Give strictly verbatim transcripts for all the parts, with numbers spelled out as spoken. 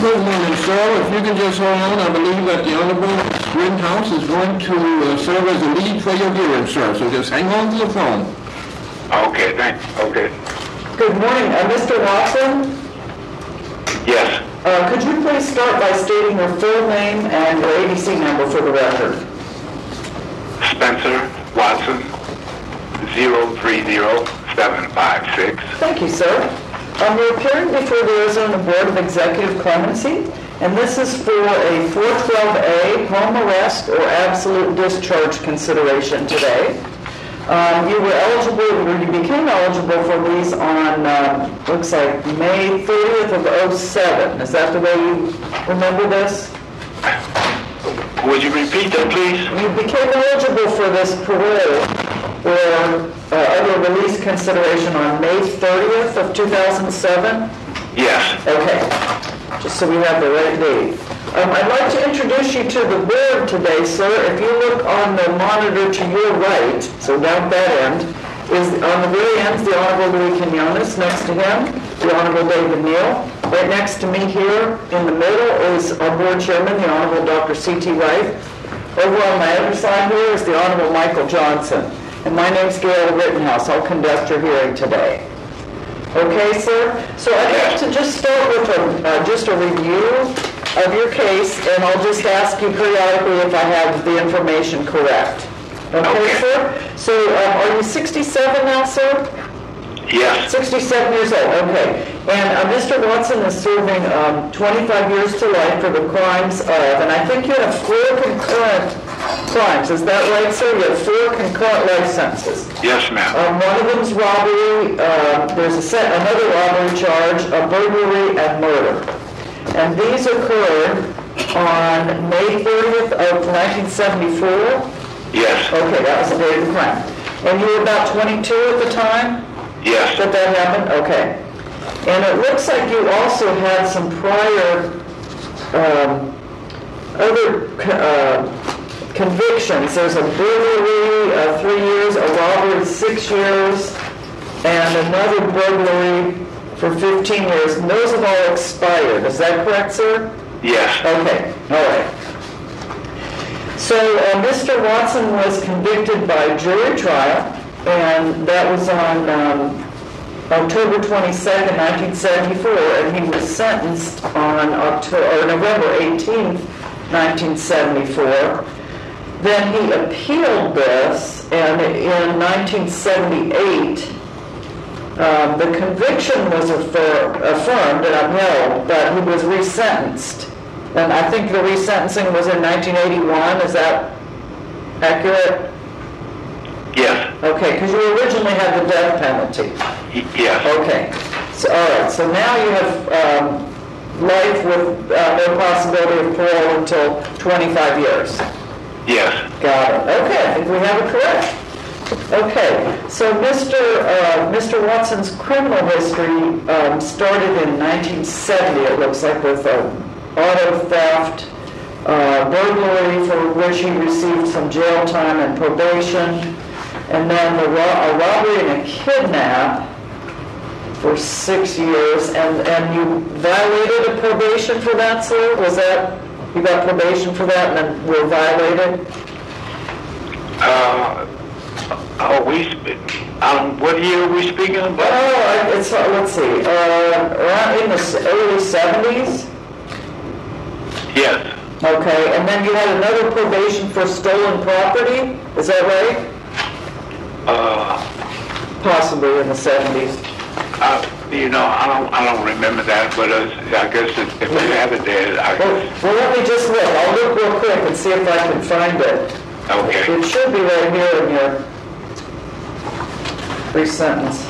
Good morning, sir. If you can just hold on, I believe that the Honorable Rittenhouse is going to uh, serve as a lead for your hearing, sir. So just hang on to the phone. Okay, thanks. Okay. Good morning. Uh, Mister Watson? Yes. Uh, could you please start by stating your full name and your A B C number for the record? Spencer Watson, zero three zero seven five six. Thank you, sir. Um, you're appearing before the Arizona Board of Executive Clemency, and this is for a four twelve A home arrest or absolute discharge consideration today. Um, you were eligible, or you became eligible for these on, uh, looks like May thirtieth of oh seven. Is that the way you remember this? Would you repeat that, please? You became eligible for this parole or uh, other release consideration on May thirtieth of two thousand seven? Yes. Okay, just so we have the right date. Um, I'd like to introduce you to the board today, sir. If you look on the monitor to your right, so down that end, is on the very end is the Honorable Louis Quinones. Next to him, the Honorable David Neal. Right next to me here in the middle is our board chairman, the Honorable Doctor C T Wright. Over on my other side here is the Honorable Michael Johnson. And my name's Gail Rittenhouse. I'll conduct your hearing today. Okay, sir? So I'd like to just start with a, uh, just a review of your case, and I'll just ask you periodically if I have the information correct. Okay, Okay. sir? So um, are you sixty-seven now, sir? Yes. sixty-seven years old, okay. And uh, Mister Watson is serving um, twenty-five years to life for the crimes of, and I think you have four concurrent crimes. Is that right, sir? You have four concurrent life sentences. Yes, ma'am. Um, one of them is robbery. Uh, there's a set, another robbery charge, a burglary, and murder. And these occurred on May thirtieth of nineteen seventy-four. Yes. Okay, that was the date of the crime. And you were about twenty-two at the time Yes. that that happened? Okay. And it looks like you also had some prior um, other uh, convictions. There's a burglary, uh, three years, a robbery, six years, and another burglary for fifteen years. And those have all expired. Is that correct, sir? Yes. Okay. All right. So uh, Mister Watson was convicted by jury trial, and that was on um, October twenty-second, nineteen seventy-four, and he was sentenced on October, or November eighteenth, nineteen seventy-four. Then he appealed this, and in nineteen seventy-eight, um, the conviction was affir- affirmed and upheld, but he was resentenced. And I think the resentencing was in nineteen eighty-one. Is that accurate? Yes. Okay, because you originally had the death penalty. Y- Yes. Okay. So, all right. So now you have um, life with uh, no possibility of parole until twenty-five years. Yes. Got it. Okay, I think we have it correct. Okay, so Mister Uh, Mister Watson's criminal history um, started in nineteen seventy, it looks like, with um, auto theft, uh, burglary for which he received some jail time and probation, and then the ro- a robbery and a kidnap for six years, and, and you violated a probation for that, sir? Was that, you got probation for that and then were violated? Uh, are we, sp- um, what year are we speaking about? Oh, it's, uh, let's see, uh, around in the s- early seventies? Yes. Okay, and then you had another probation for stolen property, is that right? Uh, Possibly in the seventies. uh, you know, I don't, I don't remember that, but uh, I guess if if you have it there, I Well, can. well, let me just look, I'll look real quick and see if I can find it. Okay. It should be right here in your pre-sentence.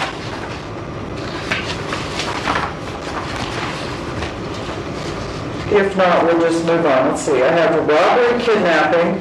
If not, we'll just move on. Let's see. I have a robbery, kidnapping,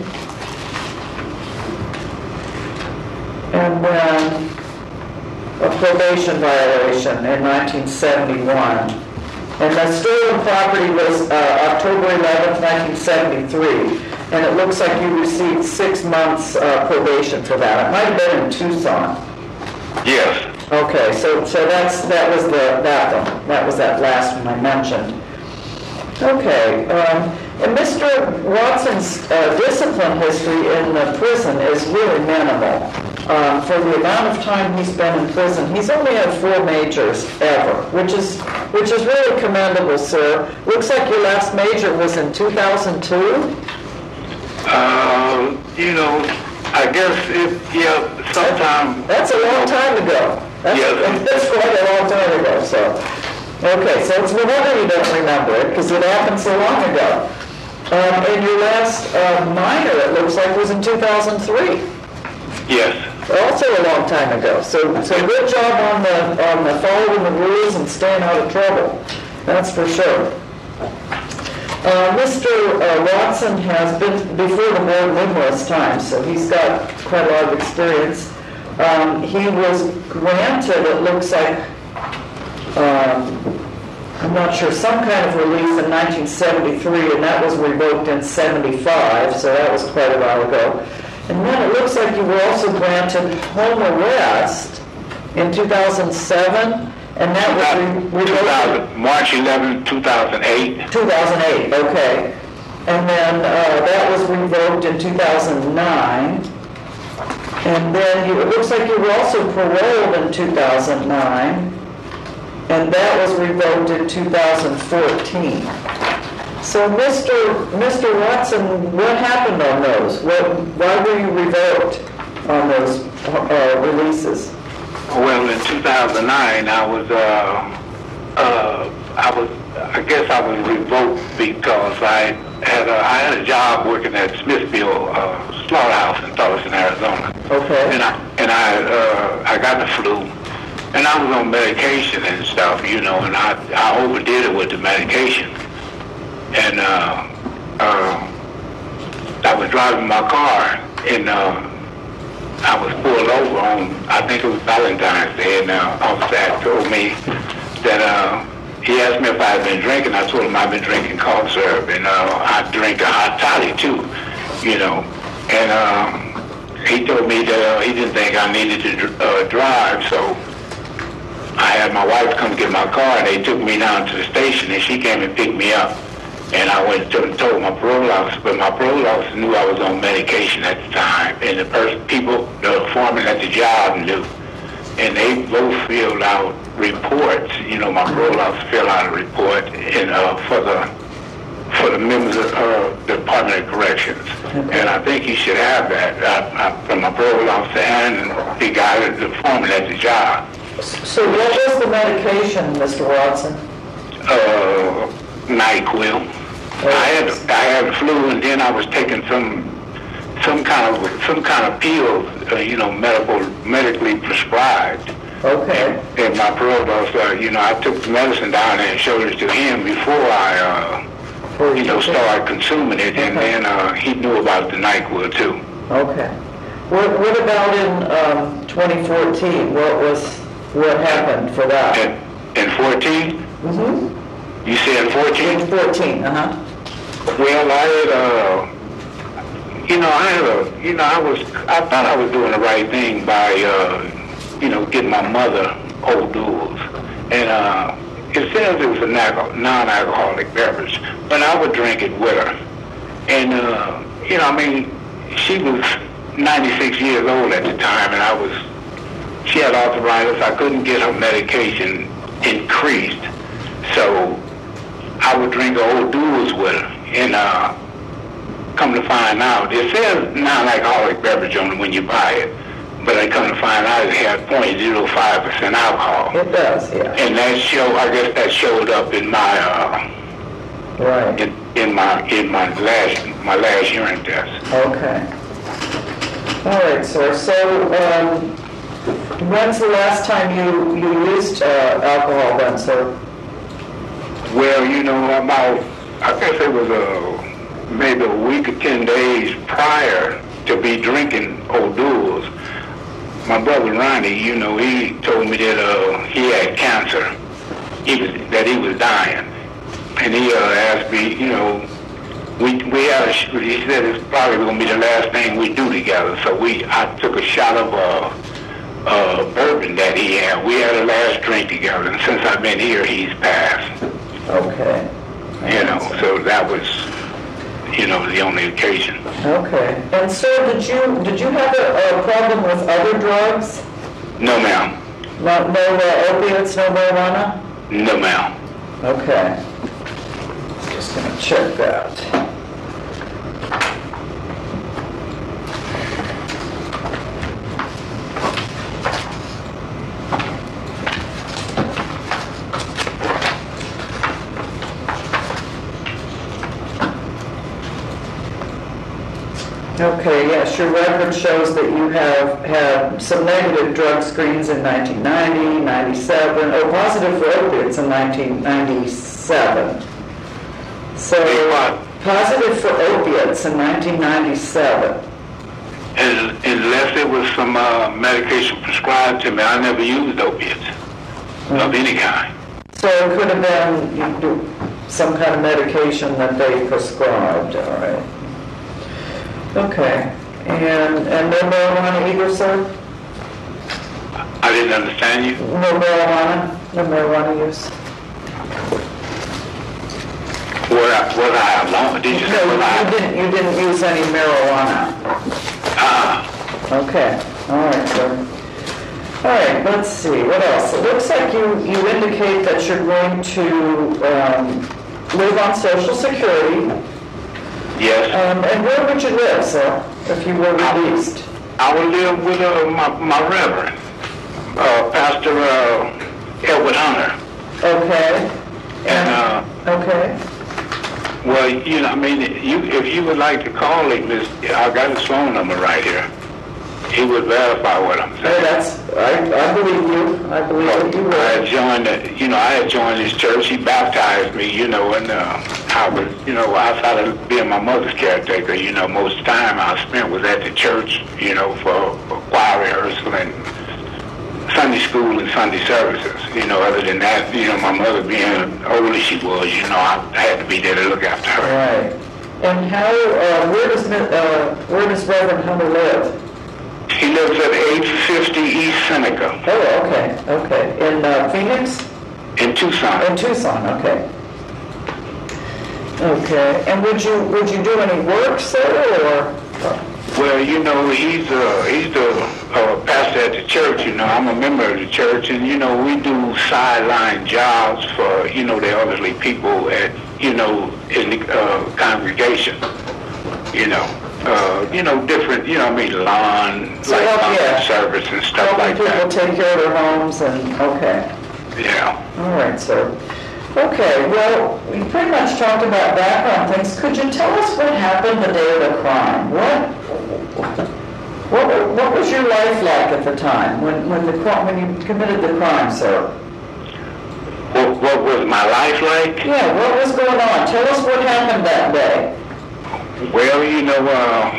and then a probation violation in nineteen seventy-one. And the stolen property was uh, October eleventh, nineteen seventy-three. And it looks like you received six months uh, probation for that. It might have been in Tucson. Yes. Okay, so so that's that was the that one. That was that last one I mentioned. Okay, um, and Mister Watson's uh, discipline history in the prison is really minimal. Um, for the amount of time he's been in prison, he's only had four majors ever, which is which is really commendable, sir. Looks like your last major was in two thousand two? Uh, you know, I guess if, yeah, sometime. That's a long time ago. That's, Yes. that's quite a long time ago, so. Okay, so it's no wonder you don't remember it, because it happened so long ago. Um, and your last uh, minor, it looks like, was in two thousand three. Yes. Also a long time ago. So, so good job on the on the following the rules and staying out of trouble. That's for sure. Uh, Mister Uh, Watson has been before the board numerous times, so he's got quite a lot of experience. Um, he was granted, it looks like, um, I'm not sure, some kind of release in nineteen seventy-three, and that was revoked in seventy-five, so that was quite a while ago. And then it looks like you were also granted home arrest in two thousand seven, and that was re- revoked. March eleventh, two thousand eight. two thousand eight, okay. And then uh, that was revoked in two thousand nine. And then you, it looks like you were also paroled in two thousand nine. And that was revoked in two thousand fourteen. So, Mister Mister Watson, what happened on those? What, why were you revoked on those uh, releases? Well, in two thousand nine, I was, uh, uh, I was, I guess I was revoked because I had a, I had a job working at Smithfield uh, Slaughterhouse in Thorson, Arizona. Okay. And I and I uh, I got the flu, and I was on medication and stuff, you know, and I I overdid it with the medication, and uh, uh, I was driving my car and. Uh, I was pulled over on, I think it was Valentine's Day, and uh, Officer had told me that, uh, he asked me if I had been drinking. I told him I'd been drinking cough syrup, and uh, I drink a hot toddy too, you know. And um, he told me that uh, he didn't think I needed to uh, drive, so I had my wife come get my car, and they took me down to the station, and she came and picked me up. And I went to and told my parole officer, but my parole officer knew I was on medication at the time. And the person, people, the foreman at the job knew. And they both filled out reports. You know, my parole officer filled out a report and, uh, for the for the members of uh, the Department of Corrections. And I think you should have that uh, uh, from my parole officer and the guy, the foreman at the job. So what was the medication, Mister Watson? Uh, NyQuil. I had I had the flu, and then I was taking some some kind of some kind of pill, uh, you know, medical medically prescribed. Okay. And, and my parole officer, you know, I took the medicine down there and showed it to him before I, uh, you know, started consuming it, and Okay. then uh, he knew about the NyQuil too. Okay. What, what about in um, twenty fourteen? What was what happened for that? In, in fourteen? Mm-hmm. You said fourteen? In fourteen, uh-huh. Well, I had, uh, you know, I had a, you know, I was, I thought I was doing the right thing by, uh, you know, getting my mother Old Duels. And uh, it says it was a non-alcoholic beverage, but I would drink it with her. And, uh, you know, I mean, she was ninety-six years old at the time, and I was, she had arthritis. I couldn't get her medication increased. So I would drink Old Duels with her. And uh, come to find out, it says non-alcoholic beverage on it when you buy it, but I come to find out it had zero point zero five percent alcohol. It does, yeah. And that show, I guess that showed up in my, uh, Right. in, in my, in my last, my last urine test. Okay. All right, sir. So, um, when's the last time you, you used uh, alcohol then, sir? Well, you know, about, I guess it was a, maybe a week or ten days prior to be drinking Old Duels. My brother Ronnie, you know, he told me that uh, he had cancer, he was, that he was dying. And he uh, asked me, you know, we we had a, he said it's probably going to be the last thing we do together. So we, I took a shot of uh, uh, bourbon that he had. We had a last drink together, and since I've been here, he's passed. Okay. You know, so that was, you know, the only occasion. Okay. And sir, did you, did you have a, a problem with other drugs? No, ma'am. No, no uh, opiates, no marijuana? No, ma'am. Okay. Just gonna check that. Okay, yes, your record shows that you have had some negative drug screens in nineteen ninety, ninety-seven, oh, positive for opiates in nineteen ninety-seven. So, positive for opiates in nineteen ninety-seven. And unless there was some uh, medication prescribed to me, I never used opiates mm-hmm. of any kind. So it could have been you do some kind of medication that they prescribed, all right. Okay, and, and no marijuana either, sir? I didn't understand you. No marijuana? No marijuana use? Was I, was I alone? Did you say No, was I? you didn't, you didn't use any marijuana. Ah. Okay, all right, sir. All right, let's see, what else? It looks like you, you indicate that you're going to um, live on Social Security. Yes. Um, and where would you live, sir, if you were released? I, I would live with uh, my, my reverend, uh, Pastor uh, Edward Hunter. Okay. And, uh, okay. Well, you know, I mean, you, if you would like to call him, this, I got his phone number right here. He would verify what I'm saying. Hey, that's, I, I believe you. I believe that you would. I had joined, the, you know, I had joined his church. He baptized me, you know, and uh, I was, you know, outside of being my mother's caretaker, you know, most of the time I spent was at the church, you know, for, for choir rehearsal and Sunday school and Sunday services. You know, other than that, you know, my mother being old as she was, you know, I had to be there to look after her. Right. And how, uh, where does, uh, where does Reverend Hunter live? He lives at eight fifty East Seneca. Oh, okay, okay. In uh, Phoenix? In Tucson. In Tucson, okay. Okay. And would you would you do any work, sir, or? Well, you know, he's uh, he's the uh, pastor at the church. You know, I'm a member of the church, and you know, we do sideline jobs for you know the elderly people at you know in the uh, congregation. You know. Uh, you know, different, you know, I mean, lawn, So like help- lawn yeah. service and stuff Helping like people that. take care of their homes and, okay. Yeah. All right, sir. Okay, well, we pretty much talked about background things. Could you tell us what happened the day of the crime? What, what, wa- what was your life like at the time when, when the cri- when you committed the crime, sir? What, what was my life like? Yeah, what was going on? Tell us what happened that day. Well, you know, uh,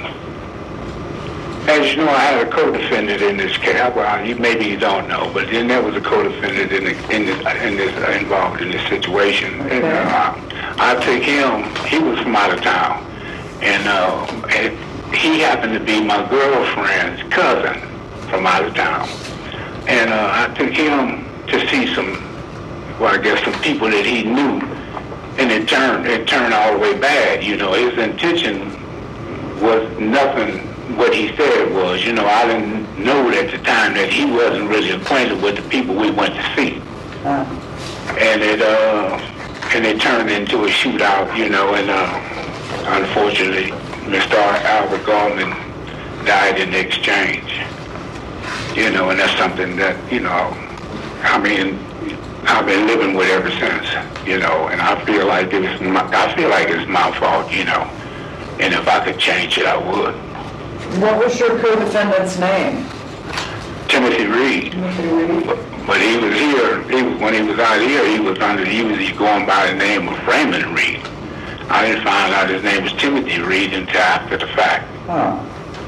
as you know, I had a co-defendant in this case. Well, you, maybe you don't know, but then there was a co-defendant in, the, in this, in this uh, involved in this situation. Okay. And uh, I took him. He was from out of town, and, uh, and he happened to be my girlfriend's cousin from out of town. And uh, I took him to see some, well, I guess some people that he knew. And it turned it turned all the way bad. You know, his intention was nothing what he said it was. You know, I didn't know at the time that he wasn't really acquainted with the people we went to see. Uh, And it uh and it turned into a shootout, you know, and uh unfortunately Mister Albert Goldman died in the exchange. You know, and that's something that, you know, I mean I've been living with ever since, you know, and I feel like it was my, I feel like it's my fault, you know, and if I could change it, I would. what was your co-defendant's name? Timothy Reed. Timothy Reed? But, but he was here, he was, when he was out here, he was under, he was going by the name of Raymond Reed. I didn't find out his name was Timothy Reed until after the fact. Oh.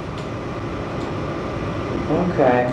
Okay.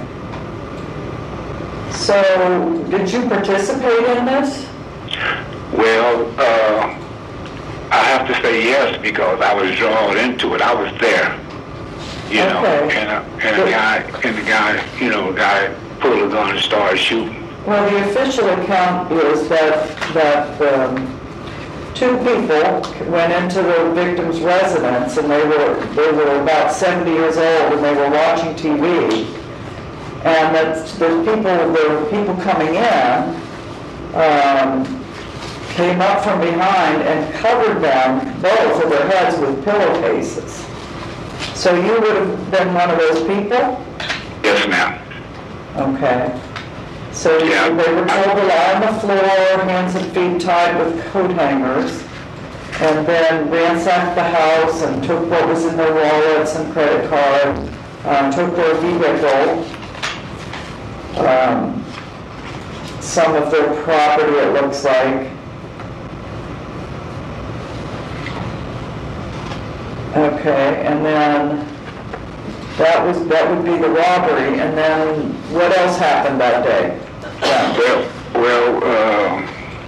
So, did you participate in this? Well, uh, I have to say yes because I was drawn into it. I was there, you know, Okay. and a, and a guy, and the guy, you know, the guy pulled a gun and started shooting. Well, the official account is that, that um, two people went into the victim's residence, and they were they were about seventy years old, and they were watching T V. And that the people, the people coming in um, came up from behind and covered them, both of their heads, with pillowcases. So you would have been one of those people? Yes, ma'am. Okay. So you- Yeah. they were told to lie on the floor, hands and feet tied with coat hangers, and then ransacked the house and took what was in their wallets and credit card, um, took their vehicle, um, some of their property, it looks like. Okay, and then that was, that would be the robbery, and then what else happened that day? Yeah. Well, well, um,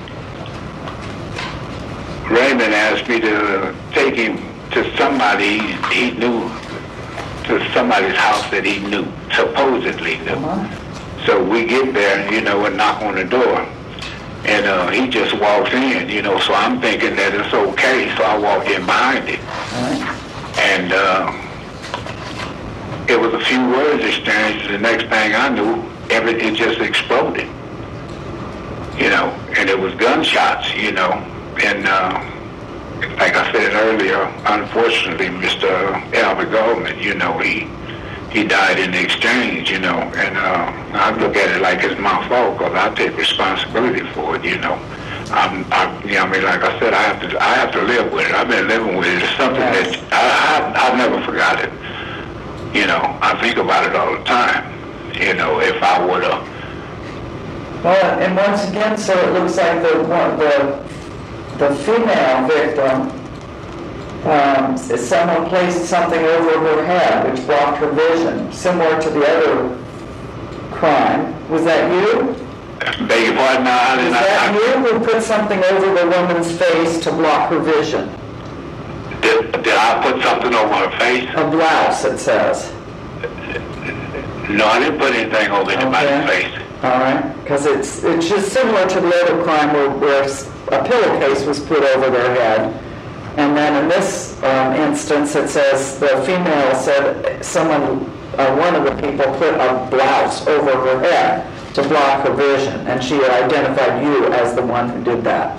Raymond asked me to take him to somebody he knew, to somebody's house that he knew, supposedly knew. Uh-huh. So we get there, you know, and knock on the door. And uh, he just walks in, you know, so I'm thinking that it's okay, so I walk in behind him. All right. And uh, it was a few words exchanged. The next thing I knew, everything just exploded. You know, and it was gunshots, you know. And uh, like I said earlier, unfortunately, Mister Albert Goldman, you know, he he died in the exchange, you know. And uh, I look at it like it's my fault because I take responsibility for it, you know. I'm, I, you know, I mean, like I said, I have to, I have to live with it. I've been living with it. It's something Yes. that I, I, I've never forgot it. You know, I think about it all the time. You know, if I would have. Well, and once again, sir, it looks like the one, the the female victim, um, someone placed something over her head which blocked her vision, similar to the other crime. Was that you? Beg your pardon, no, I Was did not. that I, you who put something over the woman's face to block her vision? did, did I put something over her face? A blouse, it says. No, I didn't put anything over anybody's Okay. face. All right, because it's it's just similar to the other crime where, where a pillowcase was put over their head, and then in this um, instance it says the female said someone, uh, one of the people put a blouse over her head to block her vision, and she had identified you as the one who did that.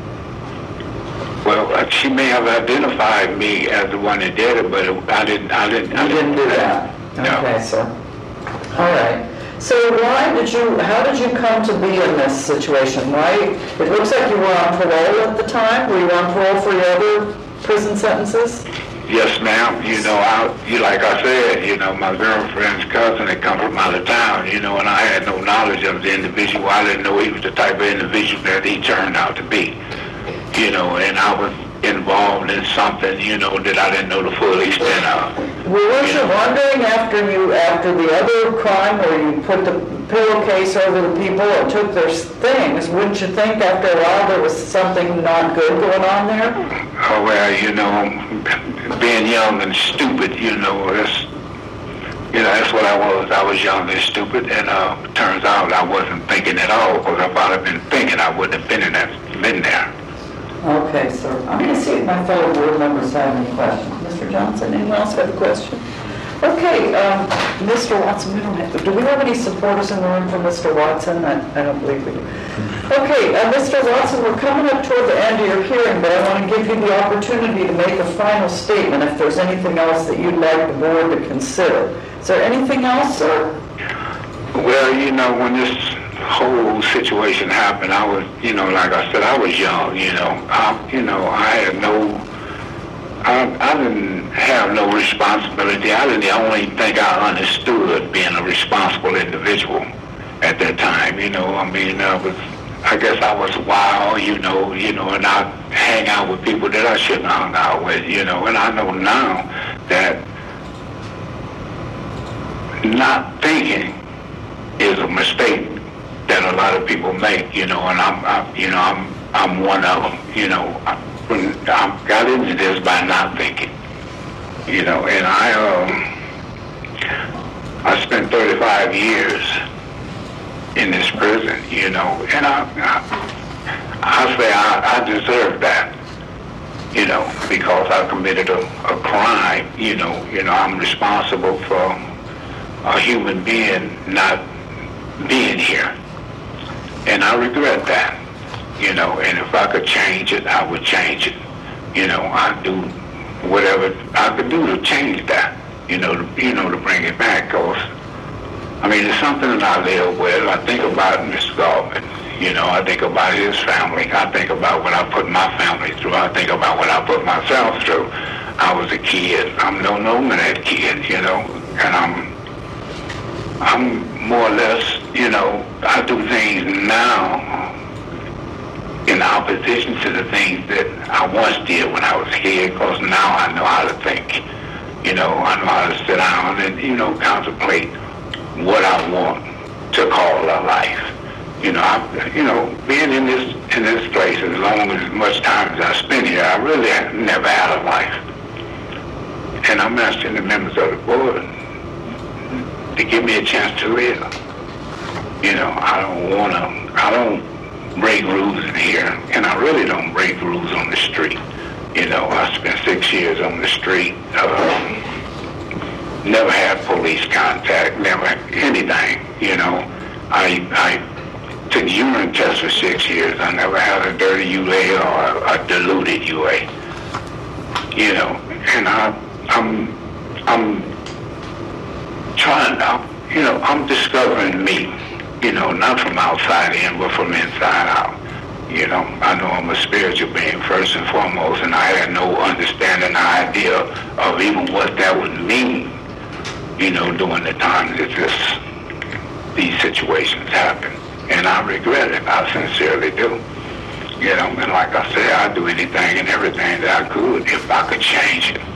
Well, uh, she may have identified me as the one that did it, but it, I didn't. I didn't. I You didn't do that. No. Okay, sir. All right. So why did you, how did you come to be in this situation? Why, it looks like you were on parole at the time. Were you on parole for your other prison sentences? Yes, ma'am. You know, I, you like I said, you know, my girlfriend's cousin had come from out of town, you know, and I had no knowledge of the individual. I didn't know he was the type of individual that he turned out to be, you know, and I was involved in something, you know, that I didn't know the full extent of. Well, weren't you wondering after you, after the other crime where you put the pillowcase over the people and took their things, wouldn't you think after a while there was something not good going on there? Oh, well, you know, being young and stupid, you know, that's, you know, that's what I was. I was young and stupid, and uh, it turns out I wasn't thinking at all, because if I'd have been thinking, I wouldn't have been in that, been there. Okay, sir. I'm going to see if my fellow board members have any questions. Mister Johnson, anyone else have a question? Okay, um, Mister Watson, we don't have, do we have any supporters in the room for Mister Watson? I, I don't believe we do. Okay, uh, Mister Watson, we're coming up toward the end of your hearing, but I want to give you the opportunity to make a final statement if there's anything else that you'd like the board to consider. Is there anything else, sir? Well, you know, when this whole situation happened, I was, you know, like I said, I was young, you know. I, you know, I had no, I, I didn't have no responsibility. I didn't only think I understood being a responsible individual at that time, you know. I mean, I was, I guess I was wild, you know, you know, and I hang out with people that I shouldn't have hung out with, you know. And I know now that not thinking is a mistake that a lot of people make, you know, and I'm, I, you know, I'm, I'm one of them, you know. I, I got into this by not thinking, you know, and I, um, I spent thirty-five years in this prison, you know, and I, I, I say I, I deserve that, you know, because I committed a, a crime, you know, you know, I'm responsible for a human being not being here. And I regret that, you know, and if I could change it, I would change it. You know, I'd do whatever I could do to change that, you know, to, you know, to bring it back, because, I mean, it's something that I live with. I think about Mister Goldman. You know, I think about his family. I think about what I put my family through. I think about what I put myself through. I was a kid. I'm no nomad kid, you know, and I'm, I'm more or less, you know, I do things now in opposition to the things that I once did when I was a kid, because now I know how to think. You know, I know how to sit down and, you know, contemplate what I want to call a life. You know, I, you know, being in this in this place as long as much time as I spent here, I really have never had a life. And I'm asking the members of the board to give me a chance to live. You know, I don't want to, I don't break rules in here, and I really don't break rules on the street. You know, I spent six years on the street, um, never had police contact, never anything, you know. I, I took urine tests for six years. I never had a dirty U A or a, a diluted U A. You know, and I, I'm, I'm trying to, you know, I'm discovering me, you know, not from outside in, but from inside out. You know, I know I'm a spiritual being first and foremost, and I had no understanding, idea of even what that would mean, you know, during the time that this, these situations happen. And I regret it. I sincerely do. You know, and like I say, I'd do anything and everything that I could if I could change it.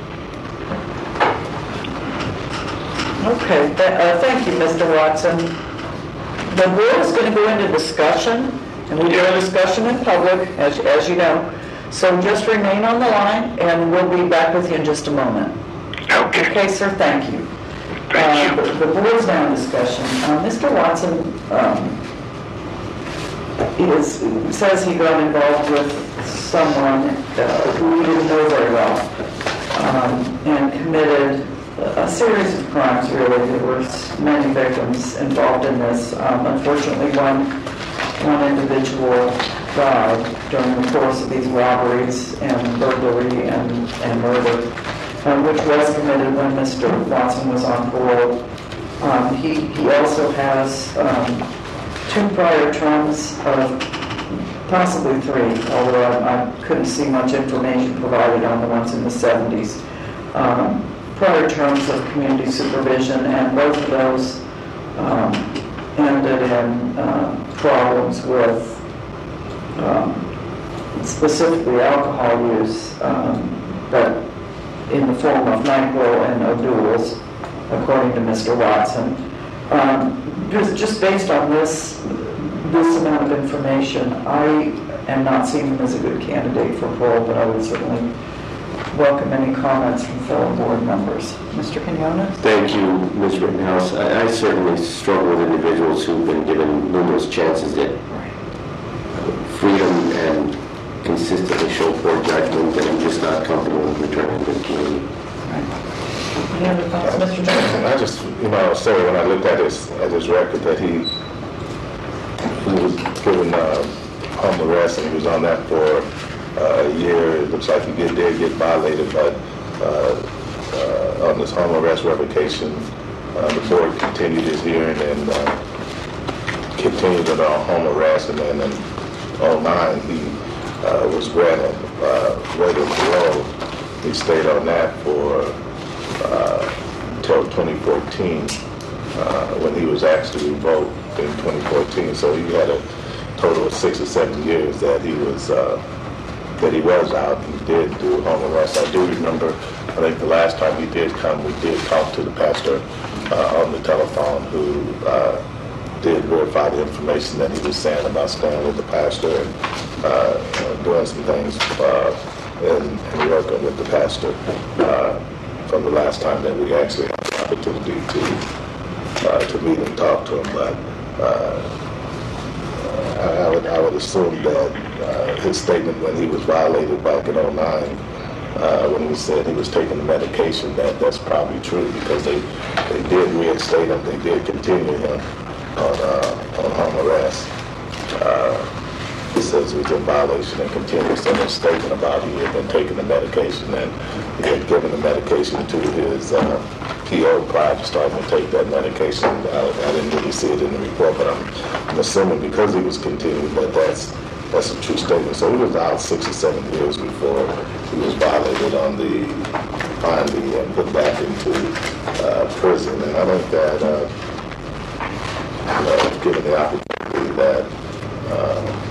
Okay, th- uh, thank you, Mister Watson. The board is going to go into discussion, and we do a discussion in public, as, as you know. So just remain on the line, and we'll be back with you in just a moment. Okay. Okay, sir, thank you. Thank Uh, you. The, the board's now in discussion. Uh, Mister Watson um, is, says he got involved with someone uh, who he didn't know very well, um, and committed a series of crimes, really. There were many victims involved in this. Um, unfortunately, one, one individual died during the course of these robberies and burglary and, and murder, um, which was committed when Mister Watson was on parole. Um, he, he also has um, two prior terms of, possibly three, although I, I couldn't see much information provided on the ones in the seventies. Um, prior terms of community supervision, and both of those um, ended in um, problems with um, specifically alcohol use, um, but in the form of NyQuil and O'Doul's, according to Mister Watson. Um, just, just based on this, this amount of information, I am not seeing him as a good candidate for parole, but I would certainly welcome any comments from fellow board members. Mister Quinones? Thank you, Miz Rittenhouse. I, I certainly struggle with individuals who've been given numerous chances at freedom and consistently show poor judgment, and I'm just not comfortable with returning to the community. Any other thoughts, Mister Johnson? I just, you know, sorry, when I looked at his, at his record, that he, he was given uh, home arrest, and he was on that for uh, a year. It looks like he did, did get violated, but uh, uh, on this home arrest revocation, uh, the board continued his hearing and uh, continued on our home arrest, and then in oh nine, he uh, was granted uh, waiver parole. He stayed on that for uh, until twenty fourteen, uh, when he was asked to revoke in twenty fourteen. So he had a total of six or seven years that he was uh, that he was out. He did do home arrest. I do remember, I think the last time he did come, we did talk to the pastor uh, on the telephone, who uh, did verify the information that he was saying about staying with the pastor and uh, doing some things uh, and, and working with the pastor uh, from the last time that we actually had the opportunity to uh, to meet and talk to him. But uh, I, I would I would assume that uh, his statement when he was violated back in oh nine, uh, when he said he was taking the medication, that that's probably true because they, they did reinstate him, they did continue him on, uh, on home arrest. Uh, He says he was in violation and continues in his statement about he had been taking the medication and he had given the medication to his uh, P O prior to starting to take that medication. I, I didn't really see it in the report, but I'm, I'm assuming because he was continuing that that's that's a true statement. So he was out six or seven years before he was violated on the finally and put back into uh, prison. And I think that uh, you know, given the opportunity that uh,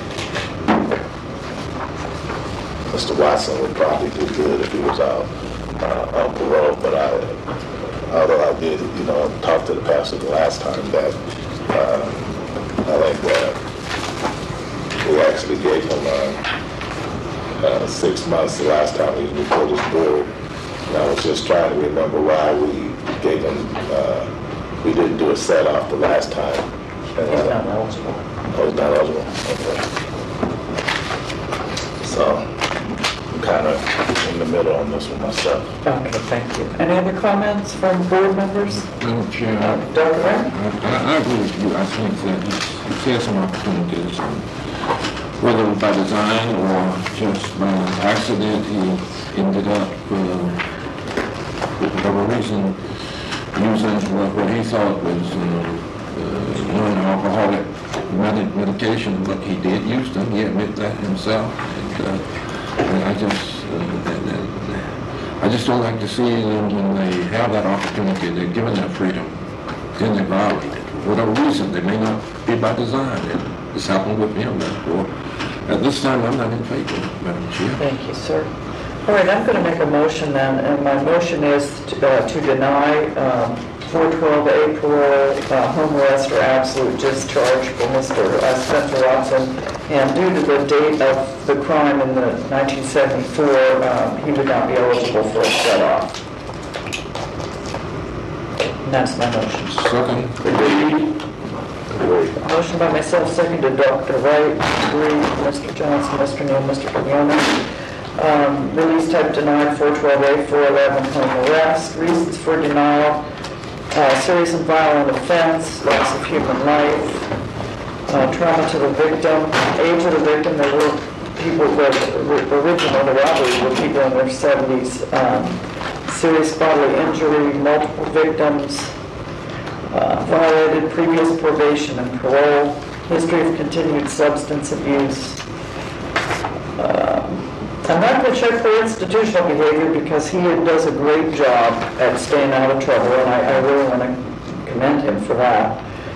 Mister Watson would probably do good if he was out uh, on parole, but I, although I did, you know, talk to the pastor the last time, that uh, I think that we actually gave him uh, uh, six months the last time he was before this board. And I was just trying to remember why we gave him, uh, we didn't do a set-off the last time. And, uh, He's not eligible. Oh, he's not eligible? Okay. So, kind of in the middle on this one myself. Okay, thank you. Any other comments from board members? Madam Chair, Uh, I, Doctor Ray? I, I agree with you. I think that he's, he has some opportunities, and whether by design or just by accident, he ended up, uh, for whatever reason, using what, what he thought was uh, uh, non-alcoholic med- medication, but he did use them. He admitted that himself. And, uh, And I just, uh, and, and I just don't like to see them when they have that opportunity, they're given that freedom, then they violate it. For whatever reason, they may not be by design. And this happened with him, therefore. At this time, I'm not in favor, Madam Chair. Thank you, sir. All right, I'm going to make a motion then, and my motion is to, uh, to deny um, four twelve A parole, uh, home arrest, or absolute discharge for Mister Uh, Spencer Watson. And due to the date of the crime in the nineteen seventy-four, um, he would not be eligible for a set-off. And that's my motion. Second. Motion by myself, seconded Doctor Wright, agree, Mister Johnson, Mister Neal, Mister Pagano. Um, release type denied, four twelve A, four eleven, home arrest. Reasons for denial, uh, serious and violent offense, loss of human life, uh, trauma to the victim, age of the victim. There were people that were original to robbery were people in their seventies, um, serious bodily injury, multiple victims, uh, violated previous probation and parole, history of continued substance abuse. Um, I'm not going to check for institutional behavior because he does a great job at staying out of trouble, and I, I really want to commend him for that.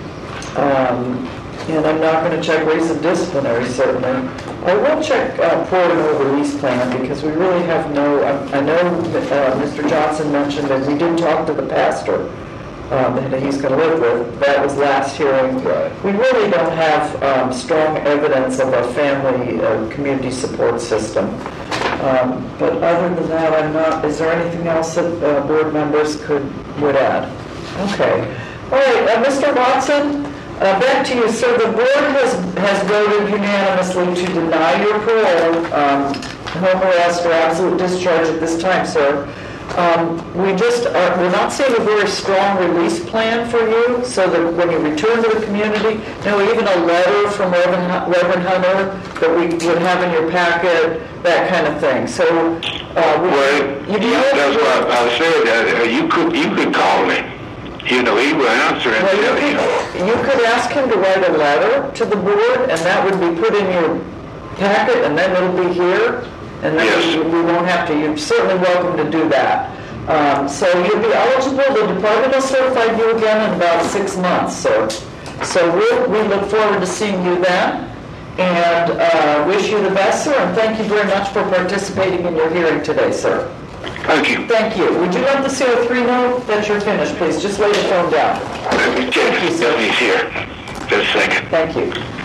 Um, and I'm not going to check race and disciplinary, certainly. I will check uh, portable release plan because we really have no, I, I know uh, Mister Johnson mentioned that we did talk to the pastor um, that he's going to live with. That was last hearing. Right. We really don't have um, strong evidence of a family uh, community support system. Um, but other than that, I'm not, is there anything else that uh, board members could, would add? Okay. All right, uh, Mister Watson, uh, back to you, sir. The board has, has voted unanimously to deny your parole, um, home arrest, or absolute discharge at this time, sir. Um, we just are, we're not seeing a very strong release plan for you, so that when you return to the community, you know, even a letter from Reverend, Reverend Hunter that we would have in your packet, that kind of thing. So, uh, we, Well, you do that's what I said. Uh, you could you could call him. You know, he will answer and well, tell you, you. could, you could ask him to write a letter to the board, and that would be put in your packet, and then it'll be here. And then Yes. we, we won't have to. You're certainly welcome to do that. Um, so you'll be eligible. The department will certify you again in about six months, sir. So we'll, we look forward to seeing you then, and uh, wish you the best, sir. And thank you very much for participating in your hearing today, sir. Thank you. Thank you. Would you let the C O three know that you're finished, please? Just lay the phone down. Thank you, sir. He's here. Just a second. Thank you.